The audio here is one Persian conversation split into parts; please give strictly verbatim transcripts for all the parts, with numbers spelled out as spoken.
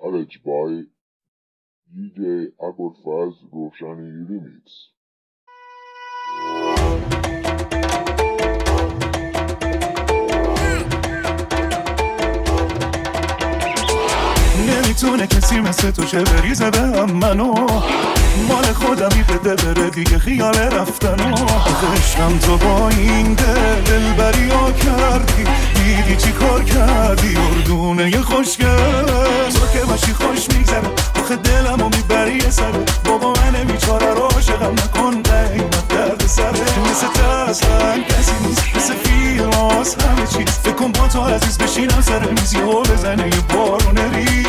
Arranged by D J Abolfaz Roshani Remix. نمیتونه کسی مثل تو چه بریزه به هم منو، مال خودمی بده بره دیگه خیال رفتنو. عشقم تو با این دل دلبری ها کردی، دیدی چی کار کردی اردونه ی خوشگل. تو که باشی خوش میگذره آخه دلم رو میبری یه سره. بابا من بیچاره رو عاشقم نکن قیمت درد سره. مثل تو اصلا کسی نیست، مثل فیلم هاست همه چیز. فکر کن با تو عزیز بشینم سر میزی و بزنه یه بارون ریز.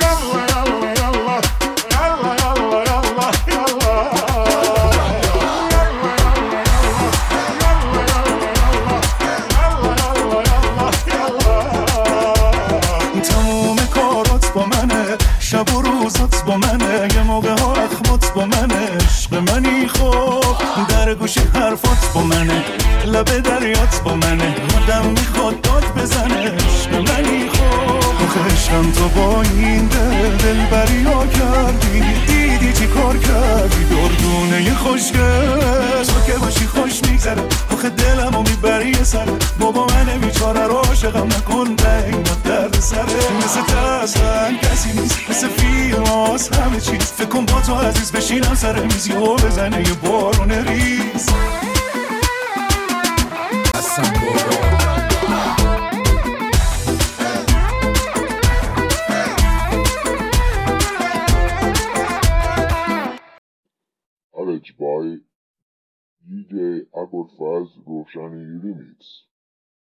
شب و روزات با منه، یه موقع ها اخمات با منه. عشق منی خوب در گوش حرفات با منه، لب دریات با منه. آدم میخواد داد بزنه. عشق منی خوب آخه عشقم تو با این دل دلبری ها کردی، دیدی چی کار کردی دردونه ی خوشگل. تو که باشی خوش میگذره آخه دلم رو میبری یه سره. بابا من بیچاره رو عاشقم نکن قیمت درد سره. مثل تو اصلا کسی نیست، مثل فیلم هاست همه چیز. فکر کن با تو عزیز بشینم سر میزی و بزنه یه بارون ریز. Arranged by D J Abolfaz Roshani Remix.